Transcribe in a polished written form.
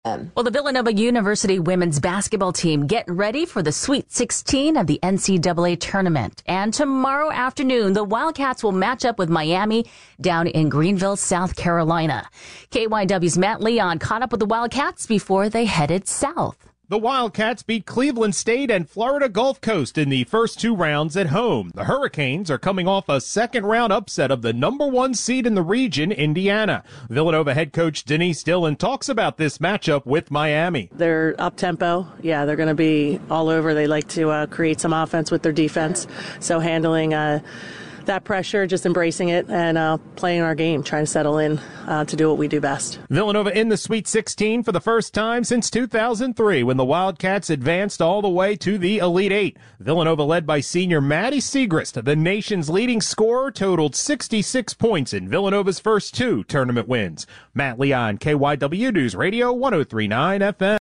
Well, the Villanova University women's basketball team getting ready for the Sweet 16 of the NCAA tournament. And tomorrow afternoon, the Wildcats will match up with Miami down in Greenville, South Carolina. KYW's Matt Leon caught up with the Wildcats before they headed south. The Wildcats beat Cleveland State and Florida Gulf Coast in the first two rounds at home. The Hurricanes are coming off a second-round upset of the number one seed in the region, Indiana. Villanova head coach Denise Dillon talks about this matchup with Miami. They're up-tempo. Yeah, they're going to be all over. They like to create some offense with their defense. So handling that pressure, just embracing it and playing our game, trying to settle in to do what we do best. Villanova in the Sweet 16 for the first time since 2003 when the Wildcats advanced all the way to the Elite Eight. Villanova led by senior Maddie Siegrist, the nation's leading scorer, totaled 66 points in Villanova's first two tournament wins. Matt Leon, KYW News Radio 103.9 FM.